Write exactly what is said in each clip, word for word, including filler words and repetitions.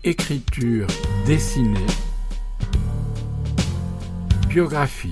Écriture dessinée. Biographie.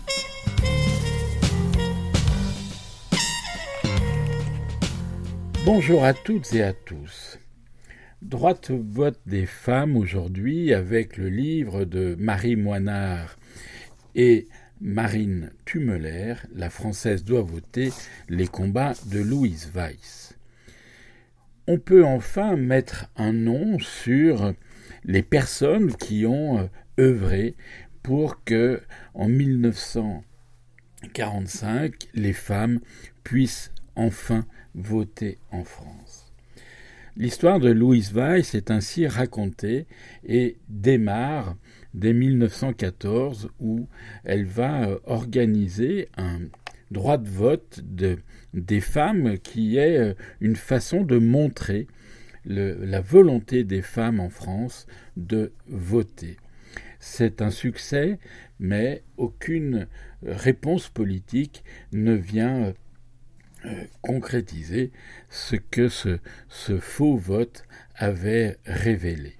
Bonjour à toutes et à tous. Droit au vote des femmes aujourd'hui avec le livre de Marie Moinard et Marine Tumeler, La Française doit voter, les combats de Louise Weiss. On peut enfin mettre un nom sur les personnes qui ont œuvré pour que, en mille neuf cent quarante-cinq, les femmes puissent enfin voter en France. L'histoire de Louise Weiss est ainsi racontée et démarre dès mille neuf cent quatorze où elle va organiser un droit de vote de, des femmes qui est une façon de montrer le, la volonté des femmes en France de voter. C'est un succès, mais aucune réponse politique ne vient euh, concrétiser ce que ce, ce faux vote avait révélé.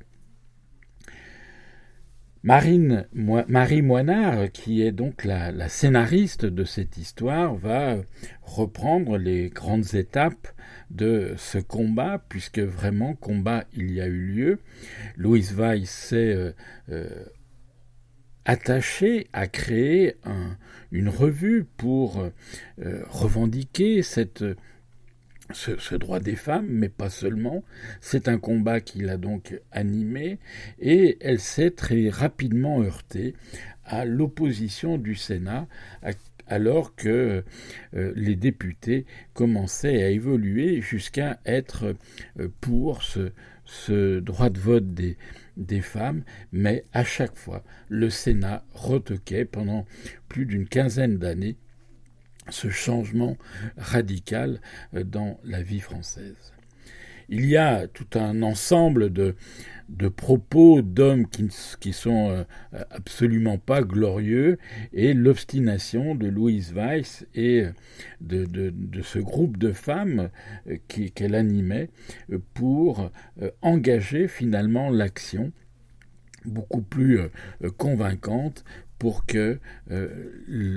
Marine, Marie Moinard, qui est donc la, la scénariste de cette histoire, va reprendre les grandes étapes de ce combat, puisque vraiment combat il y a eu lieu. Louise Weiss s'est euh, euh, attachée à créer un, une revue pour euh, revendiquer cette Ce, ce droit des femmes, mais pas seulement. C'est un combat qui l'a donc animé et elle s'est très rapidement heurtée à l'opposition du Sénat à, alors que euh, les députés commençaient à évoluer jusqu'à être euh, pour ce, ce droit de vote des, des femmes, mais à chaque fois, le Sénat retoquait pendant plus d'une quinzaine d'années ce changement radical dans la vie française. Il y a tout un ensemble de, de propos d'hommes qui, qui sont absolument pas glorieux et l'obstination de Louise Weiss et de, de, de ce groupe de femmes qui, qu'elle animait pour engager finalement l'action beaucoup plus convaincante pour que euh,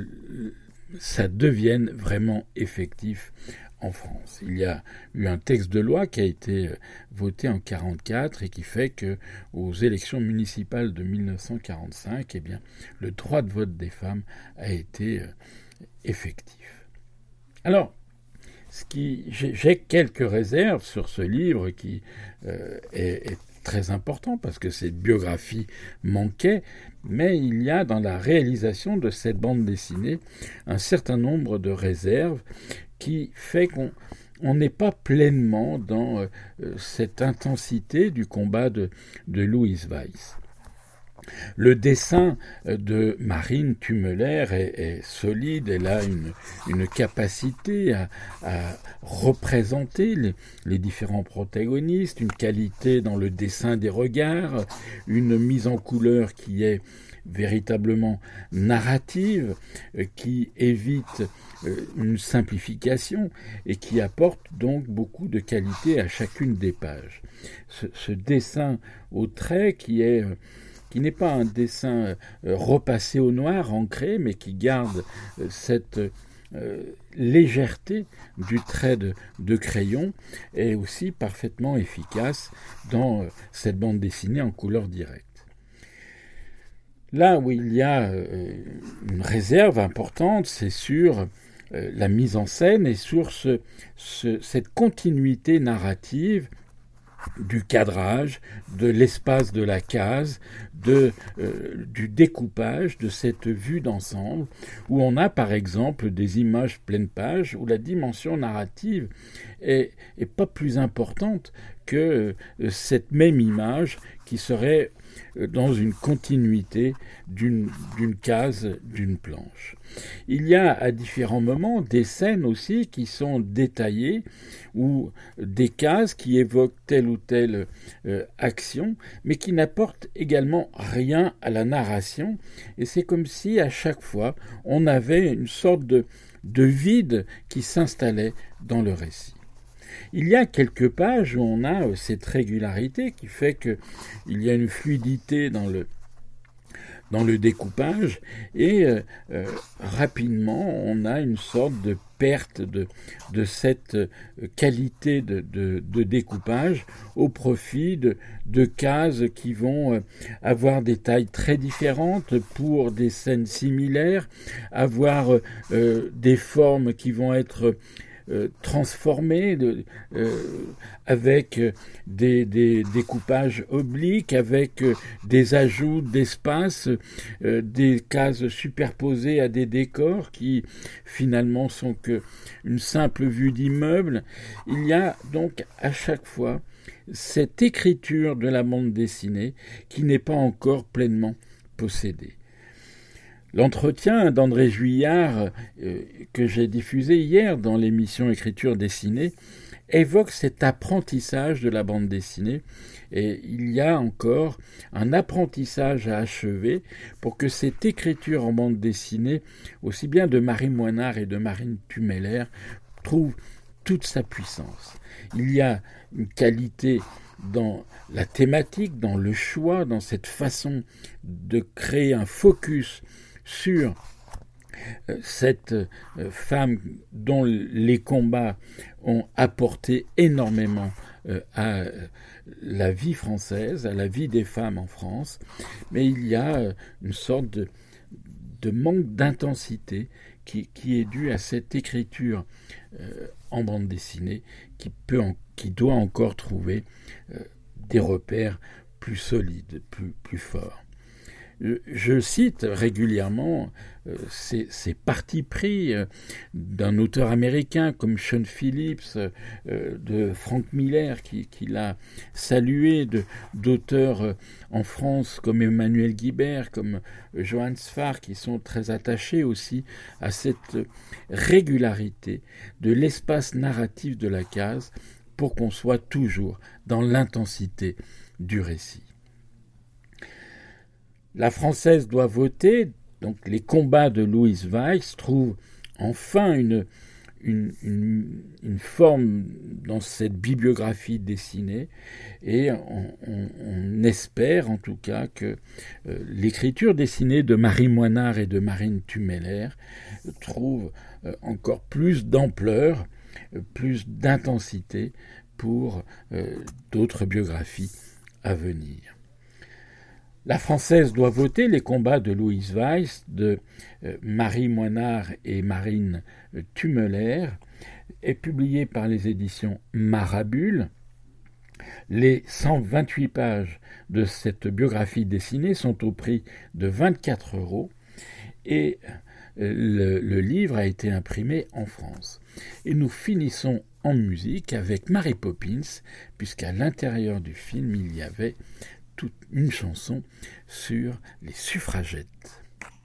ça devienne vraiment effectif en France. Il y a eu un texte de loi qui a été voté en quarante-quatre et qui fait que aux élections municipales de mille neuf cent quarante-cinq, eh bien, le droit de vote des femmes a été effectif. Alors, ce qui, j'ai, j'ai quelques réserves sur ce livre qui euh, est, est très important parce que cette biographie manquait, mais il y a dans la réalisation de cette bande dessinée un certain nombre de réserves qui fait qu'on on n'est pas pleinement dans euh, cette intensité du combat de, de Louise Weiss. Le dessin de Marine Tumeler est, est solide, elle a une, une capacité à, à représenter les, les différents protagonistes, une qualité dans le dessin des regards, une mise en couleur qui est véritablement narrative, qui évite une simplification et qui apporte donc beaucoup de qualité à chacune des pages. Ce, ce dessin au trait qui est qui n'est pas un dessin euh, repassé au noir, ancré, mais qui garde euh, cette euh, légèreté du trait de, de crayon, est aussi parfaitement efficace dans euh, cette bande dessinée en couleur directe. Là où il y a euh, une réserve importante, c'est sur euh, la mise en scène et sur ce, ce, cette continuité narrative du cadrage, de l'espace de la case, de, euh, du découpage, de cette vue d'ensemble, où on a par exemple des images pleine page, où la dimension narrative est, est pas plus importante que euh, cette même image qui serait euh, dans une continuité d'une, d'une case, d'une planche. Il y a à différents moments des scènes aussi qui sont détaillées ou des cases qui évoquent telle ou telle euh, action, mais qui n'apportent également rien à la narration. Et c'est comme si à chaque fois on avait une sorte de, de vide qui s'installait dans le récit. Il y a quelques pages où on a cette régularité qui fait qu'il y a une fluidité dans le dans le découpage et euh, euh, rapidement on a une sorte de perte de, de cette qualité de, de, de découpage au profit de, de cases qui vont euh, avoir des tailles très différentes pour des scènes similaires, avoir euh, des formes qui vont être Euh, transformé de, euh, avec des, des découpages obliques, avec euh, des ajouts d'espace, euh, des cases superposées à des décors qui finalement sont que une simple vue d'immeuble. Il y a donc à chaque fois cette écriture de la bande dessinée qui n'est pas encore pleinement possédée. L'entretien d'André Juillard, euh, que j'ai diffusé hier dans l'émission Écriture dessinée, évoque cet apprentissage de la bande dessinée, et il y a encore un apprentissage à achever pour que cette écriture en bande dessinée, aussi bien de Marie Moinard et de Marine Tumeller, trouve toute sa puissance. Il y a une qualité dans la thématique, dans le choix, dans cette façon de créer un focus sur cette femme dont les combats ont apporté énormément à la vie française, à la vie des femmes en France, mais il y a une sorte de, de manque d'intensité qui, qui est due à cette écriture euh, en bande dessinée qui, peut en, qui doit encore trouver euh, des repères plus solides, plus, plus forts. Je cite régulièrement euh, ces, ces partis pris euh, d'un auteur américain comme Sean Phillips, euh, de Frank Miller qui, qui l'a salué, de, d'auteurs euh, en France comme Emmanuel Guibert, comme euh, Johann Sfar, qui sont très attachés aussi à cette régularité de l'espace narratif de la case pour qu'on soit toujours dans l'intensité du récit. La Française doit voter, donc les combats de Louise Weiss trouvent enfin une, une, une, une forme dans cette bibliographie dessinée et on, on, on espère en tout cas que euh, l'écriture dessinée de Marie Moinard et de Marine Tumeller trouve euh, encore plus d'ampleur, euh, plus d'intensité pour euh, d'autres biographies à venir. La Française doit voter, les combats de Louise Weiss, de euh, Marie Moinard et Marine euh, Tumeller, est publié par les éditions Marabule. Les cent vingt-huit pages de cette biographie dessinée sont au prix de vingt-quatre euros et euh, le, le livre a été imprimé en France. Et nous finissons en musique avec Mary Poppins, puisqu'à l'intérieur du film, il y avait toute une chanson sur les suffragettes.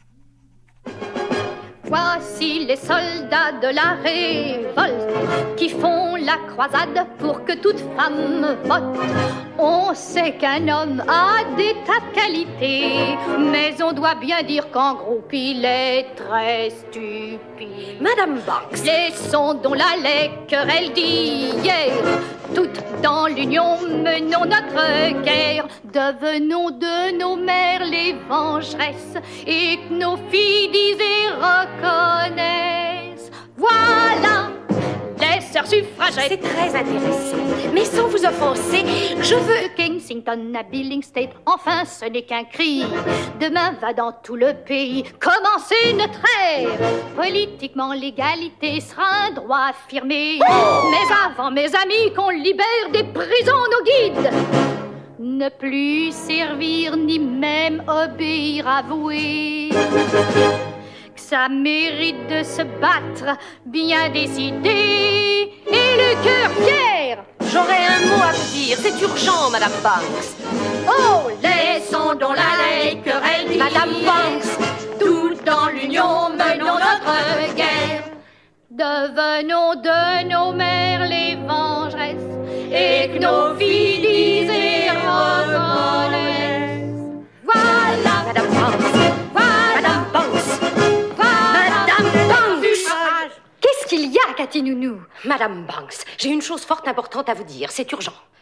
Voici les soldats de la révolte qui font la croisade pour que toute femme vote. On sait qu'un homme a des tas de qualités, mais on doit bien dire qu'en groupe il est très stupide. Madame Box, laissons donc la les querelles d'hier. Toutes dans l'union menons notre guerre. Devenons de nos mères les vengeresses et que nos filles disent et reconnaissent. Voilà les sœurs suffragettes. C'est très intéressant, mais sans vous offenser, je veux... De Kensington à Billingsgate, enfin ce n'est qu'un cri. Demain va dans tout le pays commencer notre ère. Politiquement, l'égalité sera un droit affirmé. Oh! Mais avant, mes amis, qu'on libère des prisons nos guides. Ne plus servir ni même obéir, avouer que ça mérite de se battre, bien décidé et le cœur fier. J'aurais un mot à vous dire, c'est urgent, Madame Banks. Oh, laissons donc la les querelles d'hier. Madame Banks, tout dans l'union menons notre guerre. Devenons de nos mères les vengeresses et que nos filles disent et reconnaissent. Voilà, Madame Banks, voilà, Madame Banks, voilà, Madame Banks. Qu'est-ce qu'il y a, Cathy Nounou. Madame Banks, j'ai une chose fort importante à vous dire. C'est urgent.